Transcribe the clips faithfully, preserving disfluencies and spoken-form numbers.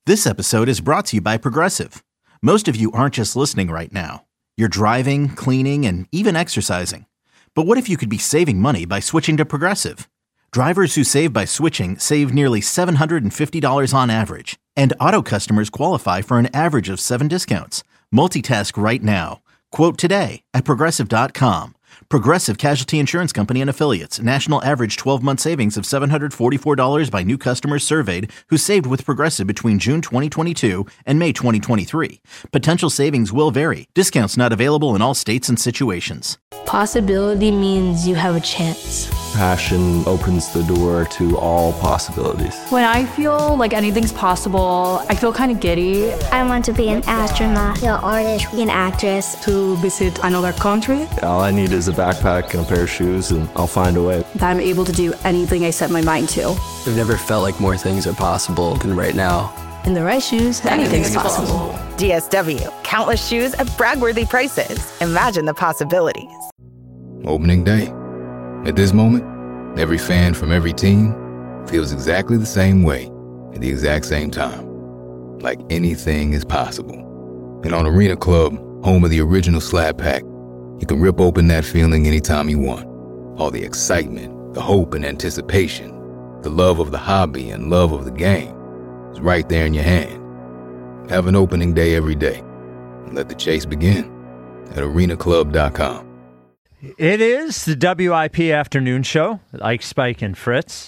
This episode is brought to you by Progressive. Most of you aren't just listening right now. You're driving, cleaning, and even exercising. But what if you could be saving money by switching to Progressive? Drivers who save by switching save nearly seven hundred fifty dollars on average. And auto customers qualify for an average of seven discounts. Multitask right now. Quote today at Progressive dot com. Progressive Casualty Insurance Company and Affiliates. National average twelve-month savings of seven hundred forty-four dollars by new customers surveyed who saved with Progressive between June twenty twenty-two and May twenty twenty-three. Potential savings will vary. Discounts not available in all states and situations. Possibility means you have a chance. Passion opens the door to all possibilities. When I feel like anything's possible, I feel kind of giddy. I want to be an astronaut, an artist, an actress. To visit another country. All I need is a backpack and a pair of shoes, and I'll find a way. That I'm able to do anything I set my mind to. I've never felt like more things are possible than right now. In the right shoes, anything's, anything's possible. possible. D S W. Countless shoes at brag-worthy prices. Imagine the possibilities. Opening day. At this moment, every fan from every team feels exactly the same way at the exact same time. Like anything is possible. And on Arena Club, home of the original Slab Pack, you can rip open that feeling anytime you want. All the excitement, the hope and anticipation, the love of the hobby and love of the game is right there in your hand. Have an opening day every day. And let the chase begin at arena club dot com. It is the W I P Afternoon Show. Ike, Spike, and Fritz.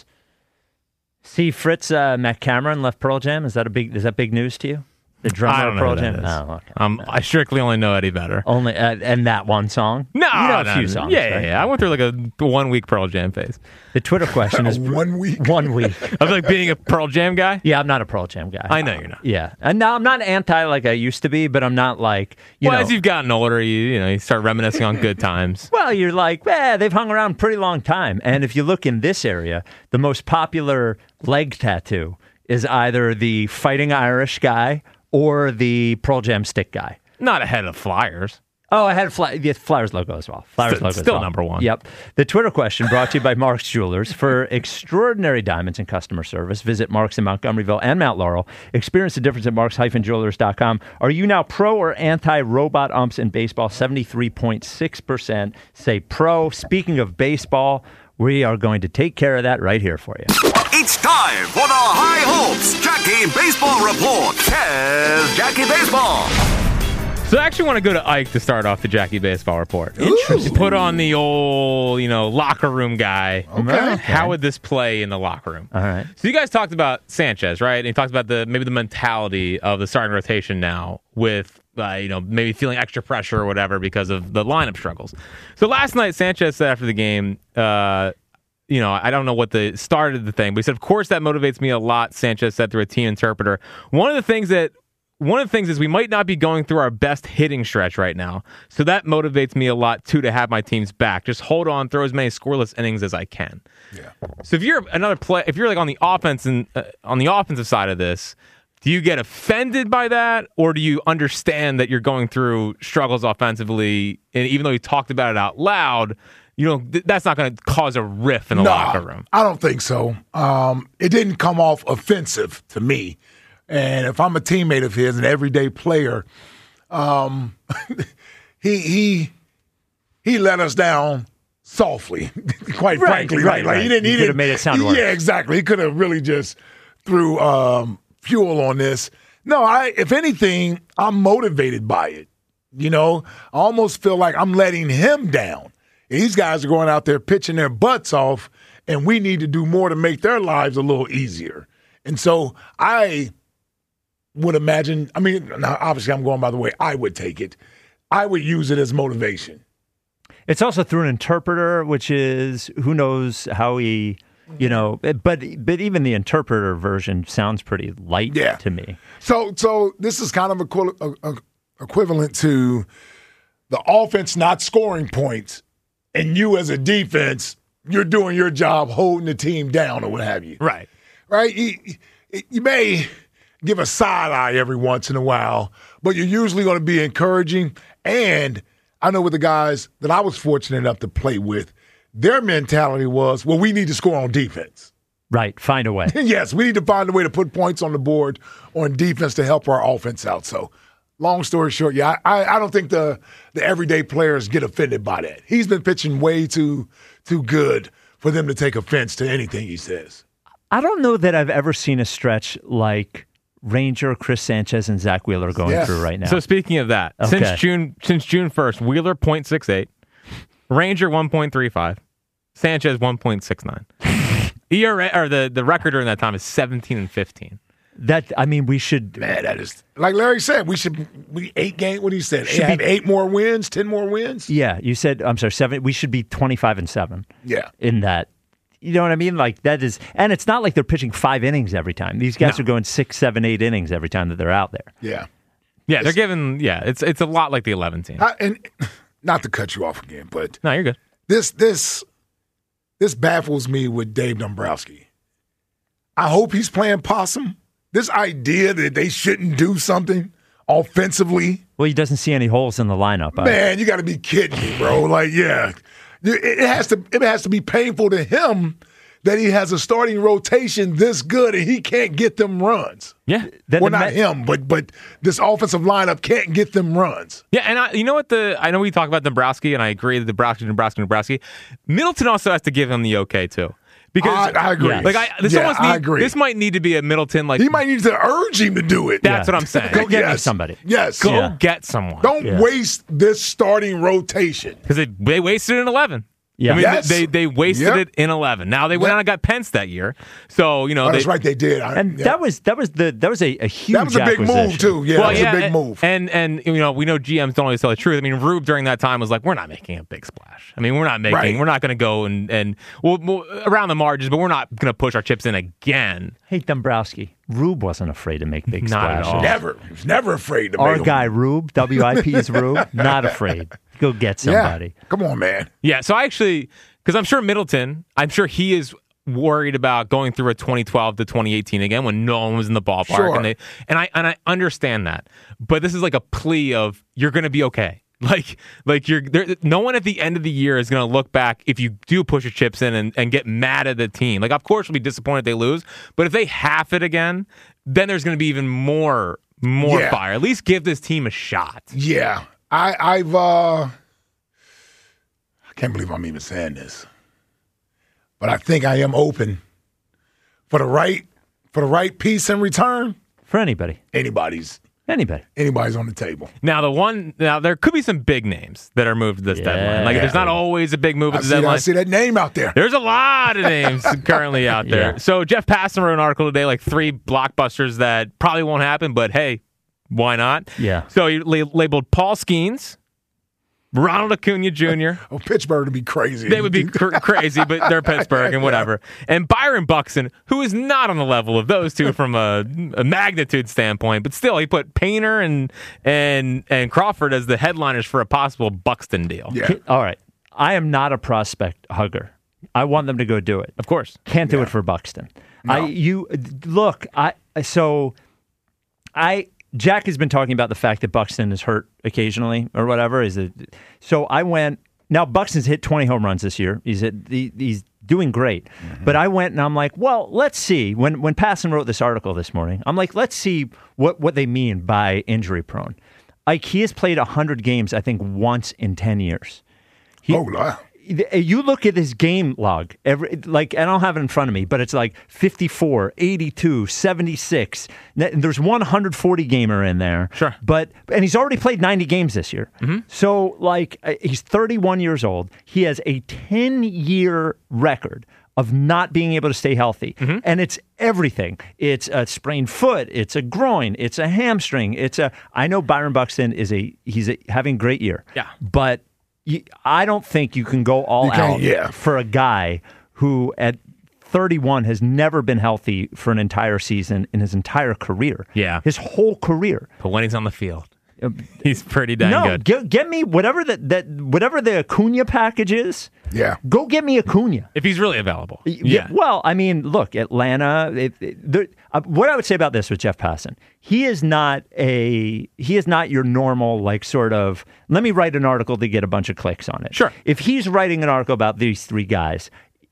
See, Fritz uh, Matt Cameron left Pearl Jam. Is that a big? Is that big news to you? The drummer I don't of know Pearl who that Jam. is. Oh, okay. Um, I strictly only know Eddie Vedder. Only uh, and that one song. No, you know a no, few no. songs. Yeah, yeah, right? yeah. I went through like a one week Pearl Jam phase. The Twitter question is one week. One week. I was like being a Pearl Jam guy. Yeah, I'm not a Pearl Jam guy. I know you're not. Yeah, and now I'm not anti like I used to be, but I'm not like you well, know. as you've gotten older, you you know you start reminiscing on good times. Well, you're like, eh, they've hung around a pretty long time, and if you look in this area, the most popular leg tattoo is either the Fighting Irish guy or the Pearl Jam stick guy. Not ahead of Flyers. Oh, I had Fly- the Flyers logo as well. Flyers St- logo still as well. number one. Yep. The Twitter question brought to you by Mark's Jewelers. For extraordinary diamonds and customer service, visit Mark's in Montgomeryville and Mount Laurel. Experience the difference at marks dash jewelers dot com. Are you now pro or anti-robot umps in baseball? seventy-three point six percent say pro. Speaking of baseball, we are going to take care of that right here for you. It's time for the High Hopes Jackie Baseball Report. Here's Jackie Baseball. So I actually want to go to Ike to start off the Jackie Baseball Report. Interesting. Put on the old, you know, locker room guy. Okay. How would this play in the locker room? All right. So you guys talked about Sanchez, right? And you talked about the maybe the mentality of the starting rotation now with, uh, you know, maybe feeling extra pressure or whatever because of the lineup struggles. So last night, Sanchez said after the game, uh, you know, I don't know what the started the thing, but he said, of course, that motivates me a lot, Sanchez said through a team interpreter. One of the things that One of the things is we might not be going through our best hitting stretch right now. So that motivates me a lot, too, to have my team's back. Just hold on, throw as many scoreless innings as I can. Yeah. So if you're another play, if you're like on the offense and uh, on the offensive side of this, do you get offended by that, or do you understand that you're going through struggles offensively, and even though you talked about it out loud, you know th- that's not going to cause a riff in the no, locker room? I don't think so. Um, it didn't come off offensive to me. And if I'm a teammate of his, an everyday player, um, he he he let us down softly, quite right, frankly. Right, like, right. He didn't. He, He could have made it sound worse. Yeah, exactly. He could have really just threw um, fuel on this. No, I. If anything, I'm motivated by it. You know, I almost feel like I'm letting him down. These guys are going out there pitching their butts off, and we need to do more to make their lives a little easier. And so I would imagine, I mean, now obviously I'm going by the way I would take it. I would use it as motivation. It's also through an interpreter, which is, who knows how he, you know, but but even the interpreter version sounds pretty light yeah. to me. So so this is kind of equi- uh, equivalent to the offense not scoring points, and you as a defense, you're doing your job holding the team down or what have you. Right. Right? You, you may give a side eye every once in a while, but you're usually going to be encouraging. And I know with the guys that I was fortunate enough to play with, their mentality was, well, we need to score on defense. Right, find a way. Yes, we need to find a way to put points on the board on defense to help our offense out. So, long story short, yeah, I, I don't think the the everyday players get offended by that. He's been pitching way too too good for them to take offense to anything he says. I don't know that I've ever seen a stretch like Ranger, Chris Sanchez, and Zach Wheeler going Yes. through right now. So speaking of that, Okay. since June since June first, Wheeler point six eight, Ranger one point three five, Sanchez one point six nine. E R A or the, the record during that time is seventeen and fifteen. That I mean, we should. Man, that is like Larry said. We should we eight game. What he said? Should Have be- eight more wins, ten more wins. Yeah, you said I'm sorry, seven. We should be twenty-five and seven. Yeah. In that, you know what I mean? Like that is, and it's not like they're pitching five innings every time. These guys No. are going six, seven, eight innings every time that they're out there. Yeah. Yeah, they're giving. Yeah, it's it's a lot like the eleven team. I, and not to cut you off again, but No, you're good. this this this baffles me with Dave Dombrowski. I hope he's playing possum. This idea that they shouldn't do something offensively. Well, he doesn't see any holes in the lineup. Man, you got to be kidding me, bro. Like, yeah, it it has to it has to be painful to him that he has a starting rotation this good and he can't get them runs. Yeah, Then well, the not Met- him, but but this offensive lineup can't get them runs. Yeah, and I, you know what? The I know we talk about Dombrowski, and I agree that Dombrowski, Dombrowski, Dombrowski. Middleton also has to give him the okay too, because I, I agree. Yeah. like I this Yeah, almost I need, agree. this might need to be a Middleton like He might need to urge him to do it. that's Yeah. what I'm saying. Go get me Yes. somebody. Yes. Go Yeah. get someone Don't Yeah. waste this starting rotation. because they they wasted it in eleven. Yeah. I mean, Yes. they they wasted Yep. it in eleven. Now they went Yep. out and got Pence that year, so you know Oh, they, that's right, they did. I- And yeah. that was that was the that was a, a huge. that was a big move acquisition. too. Yeah, well, that was yeah, a big and, move. And and you know we know G Ms don't always tell the truth. I mean, Rube during that time was like, we're not making a big splash. I mean, we're not making, Right. we're not going to go and and we'll, we'll around the margins, but we're not going to push our chips in again. Hey, Dombrowski. Rube wasn't afraid to make big Not at splashes. all. Never, he was never afraid to Our make 'em. guy Rube, W I P's Rube, not afraid. Go get somebody. Yeah. Come on, man. Yeah, so I actually, because I'm sure Middleton, I'm sure he is worried about going through a twenty twelve to twenty eighteen again when no one was in the ballpark, Sure. and they and I and I understand that, but this is like a plea of you're going to be okay. Like, like you're there. No one at the end of the year is going to look back if you do push your chips in and, and get mad at the team. Like, of course, we'll be disappointed if they lose, but if they half it again, then there's going to be even more, more Yeah. fire. At least give this team a shot. Yeah, I, I've. uh I can't believe I'm even saying this, but I think I am open for the right for the right piece in return. For anybody. Anybody's Anybody. anybody's on the table. Now the one now there could be some big names that are moved to this Yeah. deadline. Like there's not always a big move I at the see, I deadline. see that name out there. There's a lot of names currently out there. Yeah. So Jeff Passan wrote an article today, like three blockbusters that probably won't happen, but hey, why not? Yeah. So he la- labeled Paul Skeens, Ronald Acuna Junior Oh, Pittsburgh would be crazy. They would be cr- crazy, but they're Pittsburgh and whatever. And Byron Buxton, who is not on the level of those two from a, a magnitude standpoint, but still, he put Painter and and and Crawford as the headliners for a possible Buxton deal. Yeah. All right. I am not a prospect hugger. I want them to go do it. Of course. Can't do it for Buxton. I you look, I so I Jack has been talking about the fact that Buxton is hurt occasionally or whatever. Is it so I went now Buxton's hit twenty home runs this year. He's at, he, he's doing great. Mm-hmm. But I went and I'm like, well, let's see. When when Passan wrote this article this morning, I'm like, let's see what, what they mean by injury prone. Like he has played one hundred games, I think, once in ten years. He, Oh, wow. You look at his game log, every like I don't have it in front of me, but it's like fifty-four, eighty-two, seventy-six. And there's one hundred forty gamer in there. Sure. But and he's already played ninety games this year. Mm-hmm. So like uh, he's thirty-one years old. He has a ten-year record of not being able to stay healthy. Mm-hmm. And it's everything. It's a sprained foot, it's a groin, it's a hamstring, it's a I know Byron Buxton is a he's a, having a great year. Yeah. But You, I don't think you can go all You can't, out yeah. for a guy who at thirty-one has never been healthy for an entire season in his entire career. Yeah. His whole career. But when he's on the field, he's pretty dang no, good. Get, get me whatever that that whatever the Acuna package is. Yeah. Go get me Acuna. If he's really available. Yeah. Well, I mean, look, Atlanta. It, it, there, uh, what I would say about this with Jeff Passan, he is not a he is not your normal like sort of. Let me write an article to get a bunch of clicks on it. Sure. If he's writing an article about these three guys,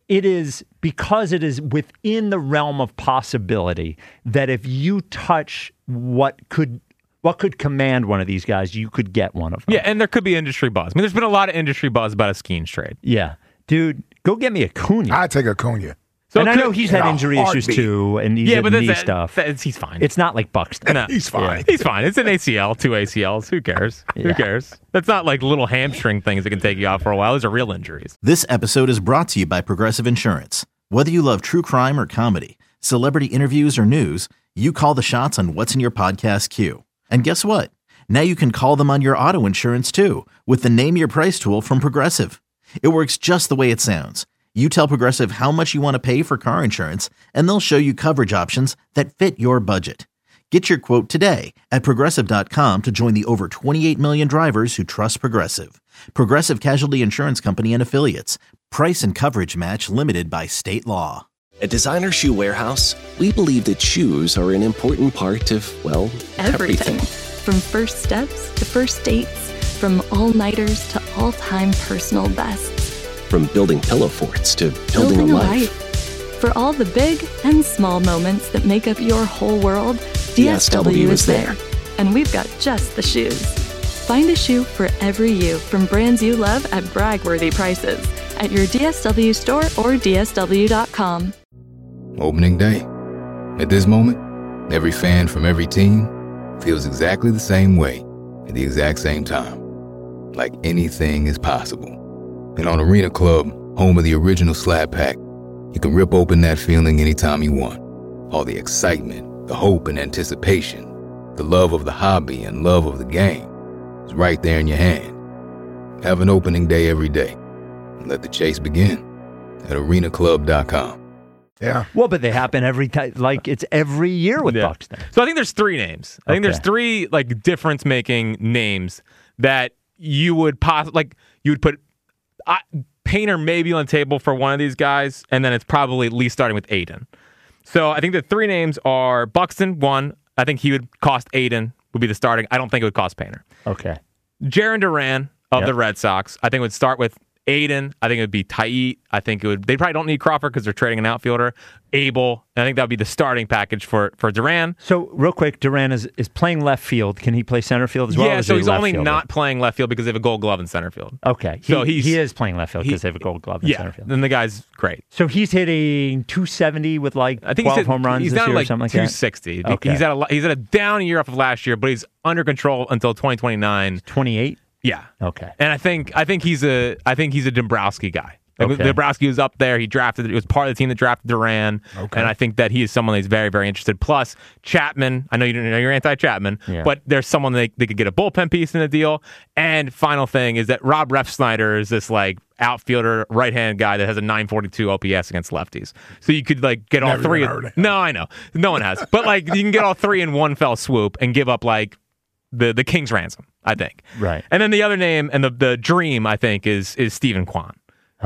It is because it is within the realm of possibility that if you touch what could what could command one of these guys, you could get one of them. Yeah, and there could be industry buzz. I mean, there's been a lot of industry buzz about a Skeens trade. Yeah. Dude, go get me Acuna. I'd take Acuna. So and I know he's had injury issues too, and he's yeah, had but knee that, stuff. That, he's fine. It's not like Buxton. No, he's fine. Yeah. He's fine. It's an A C L, two A C Ls. Who cares? Yeah. Who cares? That's not like little hamstring things that can take you out for a while. Those are real injuries. This episode is brought to you by Progressive Insurance. Whether you love true crime or comedy, celebrity interviews or news, you call the shots on what's in your podcast queue. And guess what? Now you can call them on your auto insurance too with the Name Your Price tool from Progressive. It works just the way it sounds. You tell Progressive how much you want to pay for car insurance, and they'll show you coverage options that fit your budget. Get your quote today at Progressive dot com to join the over twenty-eight million drivers who trust Progressive. Progressive Casualty Insurance Company and Affiliates. Price and coverage match limited by state law. At Designer Shoe Warehouse, we believe that shoes are an important part of, well, everything. everything. From first steps to first dates, from all-nighters to all-time personal bests. From building pillow forts to building, building a, a life. life. For all the big and small moments that make up your whole world, D S W is there. And we've got just the shoes. Find a shoe for every you from brands you love at brag-worthy prices at your D S W store or D S W dot com. Opening day. At this moment, every fan from every team feels exactly the same way at the exact same time. Like anything is possible. And on Arena Club, home of the original Slab Pack, you can rip open that feeling anytime you want. All the excitement, the hope and anticipation, the love of the hobby and love of the game is right there in your hand. Have an opening day every day and let the chase begin at arena club dot com. Yeah. Well, but they happen every time. Like it's every year with yeah. Buxton. So I think there's three names. I okay. think there's three like difference-making names that you would possibly like. You would put uh, Painter maybe on the table for one of these guys, and then it's probably at least starting with Aiden. So I think the three names are Buxton. One, I think he would cost Aiden would be the starting. I don't think it would cost Painter. Okay. Jarren Duran of yep. the Red Sox. I think it would start with Aiden. I think it would be Taiit. I think it would. They probably don't need Crawford because they're trading an outfielder. Abel. And I think that would be the starting package for for Duran. So real quick, Duran is, is playing left field. Can he play center field as well? Yeah. So he's only fielder? not playing left field because they have a Gold Glove in center field. Okay. He, so he's, he is playing left field because they have a Gold Glove in yeah, center field. Then the guy's great. So he's hitting two seventy with like I think twelve he's hit, home runs he's this down year like or something like two sixty. that. Okay. He's at a he's at a down year off of last year, but he's under control until twenty twenty-nine. twenty-eight. Yeah. Okay. And I think I think he's a I think he's a Dombrowski guy. Like okay. Dombrowski was up there. He drafted. It was part of the team that drafted Duran. Okay. And I think that he is someone that's very very interested. Plus Chapman. I know you know you're anti-Chapman, yeah. but there's someone they they could get a bullpen piece in the deal. And final thing is that Rob Refsnyder is this like outfielder, right hand guy that has a nine forty-two O P S against lefties. So you could like get all Never three. Heard of no, I know no one has, but like you can get all three in one fell swoop and give up like. The the King's ransom, I think. Right. And then the other name and the, the dream, I think, is is Stephen Kwan.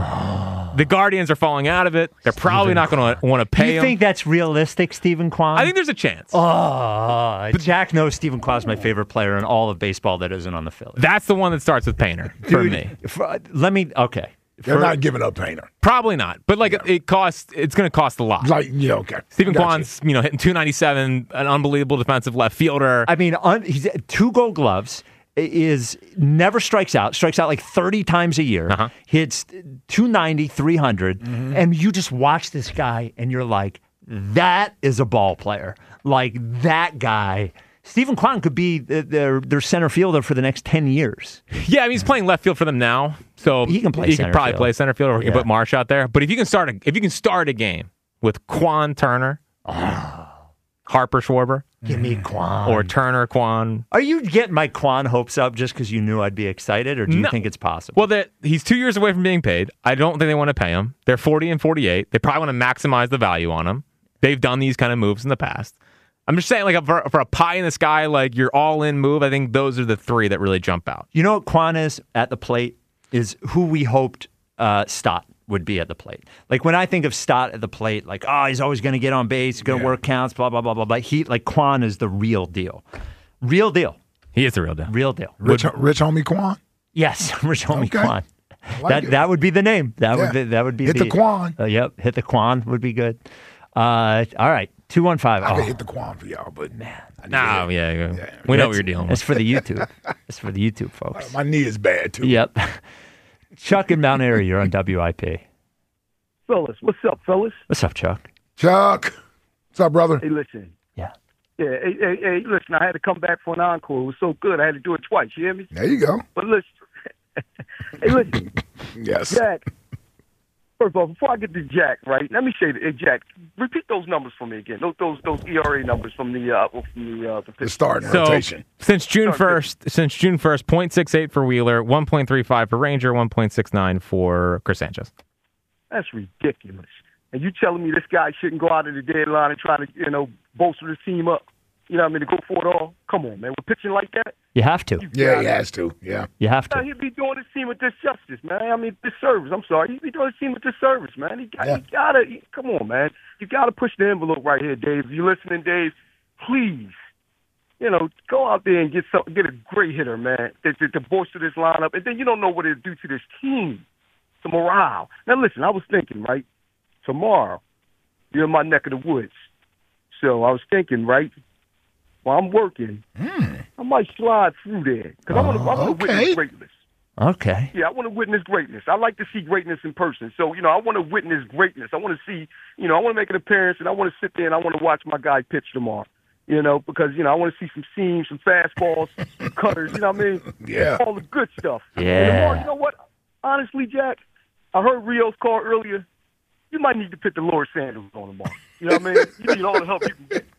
Oh. The Guardians are falling out of it. They're Stephen probably not going to want to pay him. Do you think that's realistic, Stephen Kwan? I think there's a chance. Oh, but Jack knows Stephen Kwan's my favorite player in all of baseball that isn't on the Phillies. That's the one that starts with Painter for Dude, me. For, let me, okay. They're for, not giving up Painter. Probably not. But like yeah. it, it costs, it's going to cost a lot. Like, yeah, okay. Stephen Kwan's, you. you know, hitting two ninety-seven, an unbelievable defensive left fielder. I mean, un, he's two Gold Gloves. Is never strikes out, strikes out like thirty times a year, uh-huh. hits two ninety, three hundred, mm-hmm. and you just watch this guy and you're like, that is a ball player. Like that guy. Stephen Kwan could be their their center fielder for the next ten years. Yeah, I mean, he's playing left field for them now, so he can play he center can probably field. play center field, or he yeah. can put Marsh out there. But if you can start a, if you can start a game with Kwan Turner, oh. Harper Schwarber, give me Kwan or Turner Kwan. Are you getting my Kwan hopes up just because you knew I'd be excited, or do you no. think it's possible? Well, he's two years away from being paid. I don't think they want to pay him. They're forty and forty-eight. They probably want to maximize the value on him. They've done these kind of moves in the past. I'm just saying, like for, for a pie in the sky, like your all-in move, I think those are the three that really jump out. You know what Kwan is at the plate is who we hoped uh, Stott would be at the plate. Like when I think of Stott at the plate, like, oh, he's always going to get on base, he's going to yeah. work counts, blah, blah, blah, blah, blah. He, like Kwan is the real deal. Real deal. He is the real deal. Real deal. Rich, rich homie Kwan? Yes, rich homie okay. Kwan. like that it. that would be the name. That Yeah. would be that would be Hit the Quan. Uh, yep, hit the Quan would be good. Uh, all right, two one five. I Oh, could hit the Quan for y'all, but man, No, yeah, yeah. We know what you're dealing It's with. for the YouTube. It's for the YouTube folks. my knee is bad too. Yep. Chuck in Mount Airy, you're on W I P. Fellas, what's up, fellas? What's up, Chuck? Chuck, what's up, brother? Hey, listen. Yeah. Yeah, hey, hey, hey, listen, I had to come back for an encore. It was so good, I had to do it twice. You hear me? There you go. But listen, hey, listen. Yes. Jack, first of all, before I get to Jack, right, let me say, hey, Jack, repeat those numbers for me again. Those those, those E R A numbers from the uh, from the uh, the, the starting So rotation. since June first, since June first, point six eight for Wheeler, one point three five for Ranger, one point six nine for Chris Sanchez. That's ridiculous. And you telling me this guy shouldn't go out of the deadline and try to, you know, bolster the team up? You know what I mean? To go for it all? Come on, man. We're pitching like that? You have to. Yeah, he has to. Yeah. You have Now, to. he'd be doing this team with disjustice, man. I mean, disservice. I'm sorry. He'd be doing this team with disservice, man. He, got, Yeah. he gotta, he, come on, man. You gotta push the envelope right here, Dave. If you're listening, Dave, please, you know, go out there and get some, get a great hitter, man, to, to, to bolster this lineup. And then you don't know what it'll do to this team, to morale. Now, listen, I was thinking, right, tomorrow, you're in my neck of the woods. So I was thinking, right, while I'm working, Mm. I might slide through there. Because I want to Oh, witness okay. greatness. Okay. Yeah, I want to witness greatness. I like to see greatness in person. So, you know, I want to witness greatness. I want to see, you know, I want to make an appearance, and I want to sit there and I want to watch my guy pitch tomorrow. You know, because, you know, I want to see some seams, some fastballs, some cutters, you know what I mean? Yeah. All the good stuff. Yeah. And tomorrow, you know what? Honestly, Jack, I heard Rio's call earlier. You might need to put the Lord sandals on tomorrow. You know what I mean? You need all the help you can get.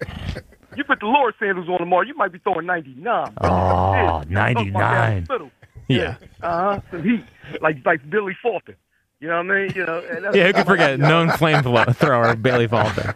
You put the Lord sandals on tomorrow, you might be throwing ninety-nine. Oh, Yeah. ninety-nine. Yeah. Uh huh. Some heat, like like Billy Fulton. You know what I mean? You know. And that's, Yeah, who could forget known flamethrower Bailey Falter.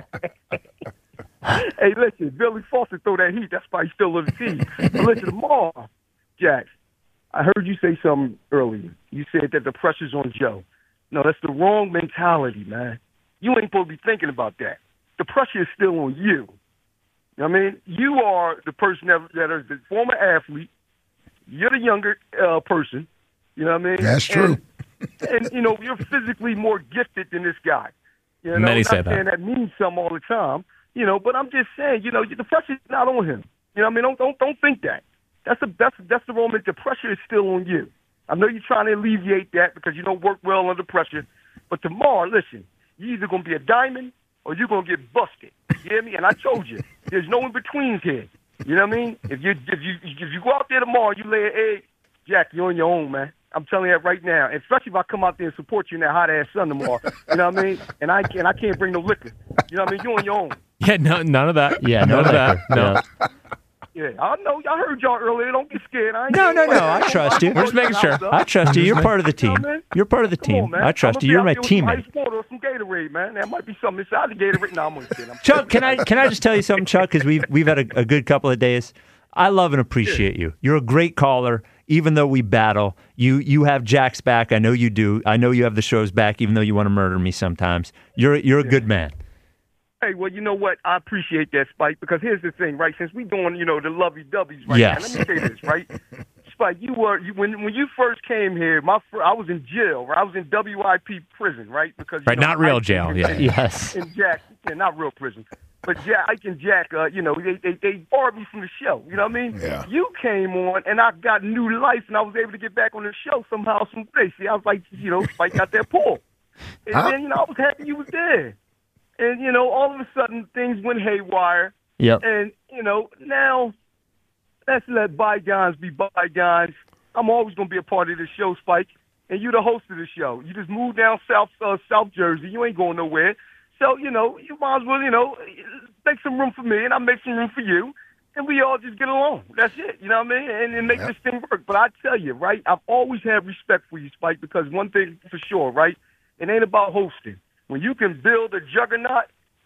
Hey, listen, Billy Fulton throw that heat. That's why he's still on the team. But listen, tomorrow, Jack, I heard you say something earlier. You said that the pressure's on Joe. No, that's the wrong mentality, man. You ain't supposed to be thinking about that. The pressure is still on you. You know what I mean? You are the person that, that is the former athlete. You're the younger uh, person. You know what I mean? That's true. And, and, you know, you're physically more gifted than this guy. You know, Many not say that. saying that means something all the time. You know, but I'm just saying, you know, the pressure's not on him. You know what I mean? Don't don't don't think that. That's the that's that's the moment. The pressure is still on you. I know you're trying to alleviate that because you don't work well under pressure. But tomorrow, listen, you're either gonna be a diamond or you're gonna get busted. You hear me? And I told you, there's no in betweens here. You know what I mean? If you if you if you go out there tomorrow, you lay an egg, Jack, you're on your own, man. I'm telling you that right now. And especially if I come out there and support you in that hot ass sun tomorrow. You know what I mean? And I and I can't bring no liquor. You know what I mean? You're on your own. Yeah, no, none of that. Yeah, none no of that. liquor. No. Yeah. Yeah, I know. I heard y'all earlier. Don't get scared. I ain't No, no, no. I trust you. We're just making sure. I trust you. You're part of the team. Come on, You're part of the Come on, team. man. I trust I'ma you. be You're out my there with some teammate. ice water or some Gatorade, man. There might be something inside the Gatorade. No, I'm only kidding. I'm Chuck, can I can I just tell you something, Chuck? Because we've we've had a, a good couple of days. I love and appreciate you. You're a great caller, even though we battle. You you have Jack's back. I know you do. I know you have the show's back, even though you want to murder me sometimes. You're you're a good man. Hey, well, you know what? I appreciate that, Spike, because here's the thing, right? Since we doing, you know, the lovey-dovey's right Yes. now, let me say this, right? Spike, you were you, when when you first came here. My fir- I was in jail. Right? I was in W I P prison, right? Because you Right, know, not real Ike jail, and- yeah. and- Yes. And Jack, yeah, not real prison, but Jack, Ike and Jack, uh, you know, they they they barred me from the show. You know what I mean? Yeah. You came on, and I got new life, and I was able to get back on the show somehow, some way. See, I was like, you know, Spike got that pull, and Huh? then you know, I was happy you was there. And, you know, all of a sudden, things went haywire. Yep. And, you know, now let's let bygones be bygones. I'm always going to be a part of this show, Spike. And you're the host of the show. You just moved down South uh, South Jersey. You ain't going nowhere. So, you know, you might as well, you know, make some room for me, and I'll make some room for you. And we all just get along. That's it. You know what I mean? And, and make Yep. this thing work. But I tell you, right, I've always had respect for you, Spike, because one thing for sure, right, it ain't about hosting. When you can build a juggernaut,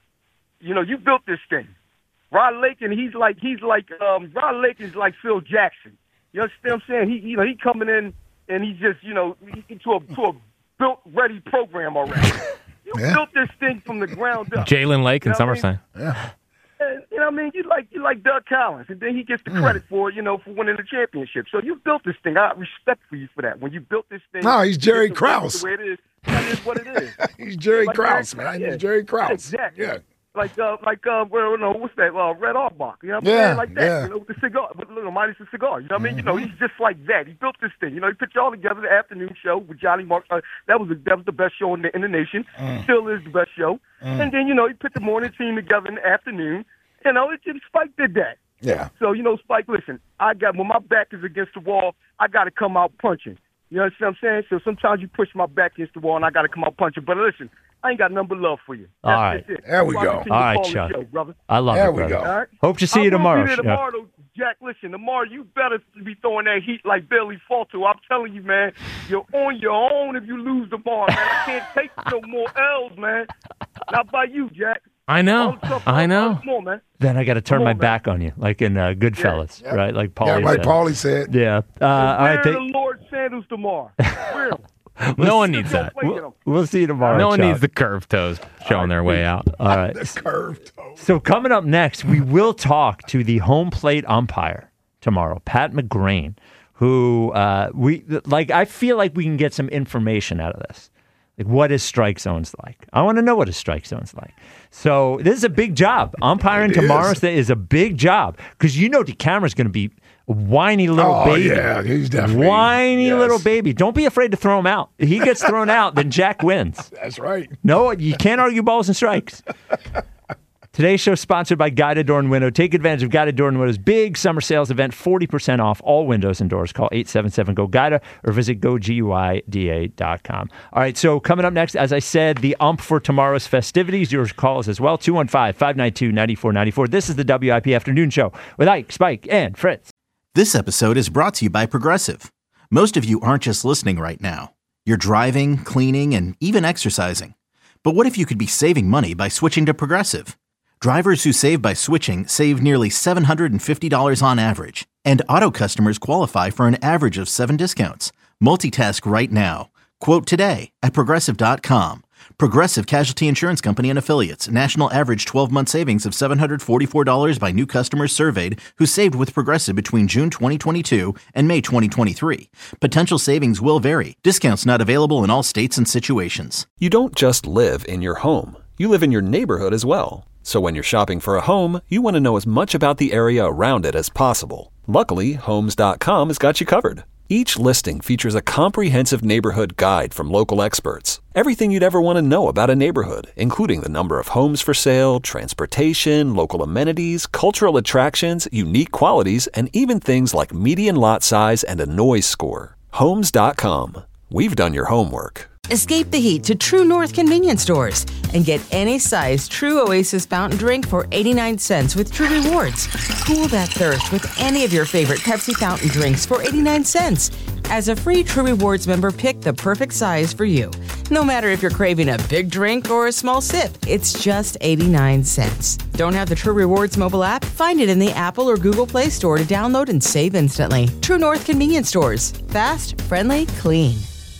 you know, you built this thing. Rod Lakin, he's like he's like um, Rod Lakin's like Phil Jackson. You understand what I'm saying? He you know he coming in and he's just you know he, to a to a built ready program already. You Yeah. built this thing from the ground up. Jalen Lake You and know what I mean? Summerson. Yeah. And, you know know what I mean? You like you like Doug Collins, and then he gets the Mm. credit for, you know, for winning the championship. So you built this thing. I have respect for you for that. When you built this thing. No, he's Jerry it's the way- Krause. The way it is. That is what it is. He's Jerry Like Krause, Jerry- man. yeah. He's Jerry Krause. Exactly. Yeah. Like, uh, like, uh, well, no, what's that? Uh, Red Auerbach. You know what I'm Yeah, saying? Like that. yeah. You know, with the cigar, with little minus the cigar. You know what I mean? You know, he's just like that. He built this thing. You know, he put you all together. The afternoon show with Johnny Marks. Uh, that was the, that was the best show in the, in the nation. Mm. Still is the best show. Mm. And then you know, he put the morning team together in the afternoon. You know, it just Spike did that. Yeah. So you know, Spike, listen, I got when my back is against the wall, I got to come out punching. You understand what I'm saying? So sometimes you push my back against the wall, and I got to come out punching. But listen, I ain't got nothing but love for you. All That's right. just it. There we So I go. continue All to right, call the Chuck. show, brother. I love There it, we brother. go. All right? Hope to see I you will tomorrow. Be there Chuck. tomorrow, though, Jack. Listen, tomorrow you better be throwing that heat like Bailey Falto. I'm telling you, man, you're on your own if you lose tomorrow, man. I can't take no more L's, man. Not by you, Jack. I know. All the tough I love. know. Come on, man. Then I got to turn Come my on, man. back on you, like in uh, Goodfellas, Yeah. right? Like Paulie Yeah, like said. Paulie said. Yeah. Uh, all Wear right. the Thank- Lord sandals tomorrow. Wear them. No one needs that. we'll, we'll see you tomorrow. No one Chuck. needs the curved toes showing their way out. All right. The curved toe. So coming up next, we will talk to the home plate umpire tomorrow, Pat McGrain, who uh, we like. I feel like we can get some information out of this. Like, what is strike zones like? I want to know what a strike zone's like. So this is a big job. Umpiring It tomorrow is. is a big job because you know DeCamera's going to be a whiny little Oh, baby. yeah, he's definitely- whiny yes. little baby. Don't be afraid to throw him out. If he gets thrown out, then Jack wins. That's right. No, you can't argue balls and strikes. Today's show is sponsored by Guided Door and Window. Take advantage of Guided Door and Window's big summer sales event, forty percent off all windows and doors. Call eight seven seven, G O, G U I D A or visit go guida dot com. All right, so coming up next, as I said, the ump for tomorrow's festivities. Yours calls as well, two one five, five nine two, nine four nine four. This is the W I P Afternoon Show with Ike, Spike, and Fritz. This episode is brought to you by Progressive. Most of you aren't just listening right now. You're driving, cleaning, and even exercising. But what if you could be saving money by switching to Progressive? Drivers who save by switching save nearly seven hundred fifty dollars on average. And auto customers qualify for an average of seven discounts. Multitask right now. Quote today at Progressive dot com. Progressive Casualty Insurance Company and Affiliates. National average twelve-month savings of seven hundred forty-four dollars by new customers surveyed who saved with Progressive between June twenty twenty-two and May twenty twenty-three. Potential savings will vary. Discounts not available in all states and situations. You don't just live in your home. You live in your neighborhood as well. So when you're shopping for a home, you want to know as much about the area around it as possible. Luckily, Homes dot com has got you covered. Each listing features a comprehensive neighborhood guide from local experts. Everything you'd ever want to know about a neighborhood, including the number of homes for sale, transportation, local amenities, cultural attractions, unique qualities, and even things like median lot size and a noise score. Homes dot com. We've done your homework. Escape the heat to True North convenience stores and get any size True Oasis fountain drink for eighty-nine cents with True Rewards. Cool that thirst with any of your favorite Pepsi fountain drinks for eighty-nine cents. As a free True Rewards member, pick the perfect size for you. No matter if you're craving a big drink or a small sip, it's just eighty-nine cents. Don't have the True Rewards mobile app? Find it in the Apple or Google Play Store to download and save instantly. True North convenience stores. Fast, friendly, clean.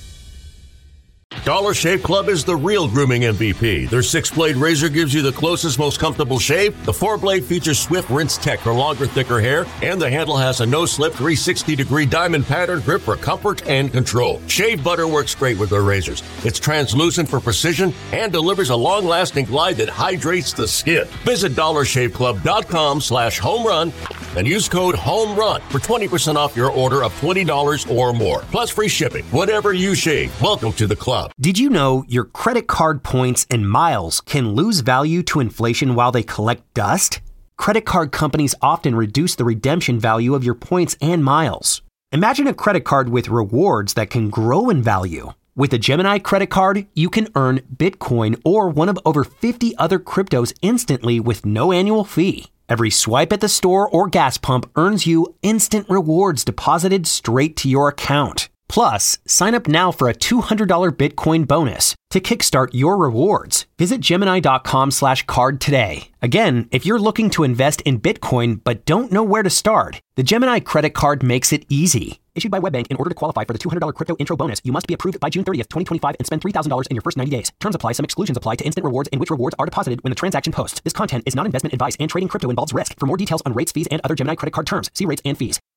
Dollar Shave Club is the real grooming M V P. Their six-blade razor gives you the closest, most comfortable shave. The four-blade features swift rinse tech for longer, thicker hair. And the handle has a no-slip three hundred sixty degree diamond pattern grip for comfort and control. Shave butter works great with their razors. It's translucent for precision and delivers a long-lasting glide that hydrates the skin. Visit dollar shave club dot com slash home run and use code HOMERUN for twenty percent off your order of twenty dollars or more. Plus free shipping. Whatever you shave, welcome to the club. Did you know your credit card points and miles can lose value to inflation while they collect dust? Credit card companies often reduce the redemption value of your points and miles. Imagine a credit card with rewards that can grow in value. With a Gemini credit card, you can earn Bitcoin or one of over fifty other cryptos instantly with no annual fee. Every swipe at the store or gas pump earns you instant rewards deposited straight to your account. Plus, sign up now for a two hundred dollars Bitcoin bonus to kickstart your rewards. Visit Gemini dot com slash card today. Again, if you're looking to invest in Bitcoin but don't know where to start, the Gemini credit card makes it easy. Issued by WebBank. In order to qualify for the two hundred dollars crypto intro bonus, you must be approved by June thirtieth, twenty twenty-five and spend three thousand dollars in your first ninety days. Terms apply. Some exclusions apply to instant rewards in which rewards are deposited when the transaction posts. This content is not investment advice and trading crypto involves risk. For more details on rates, fees, and other Gemini credit card terms, see rates and fees.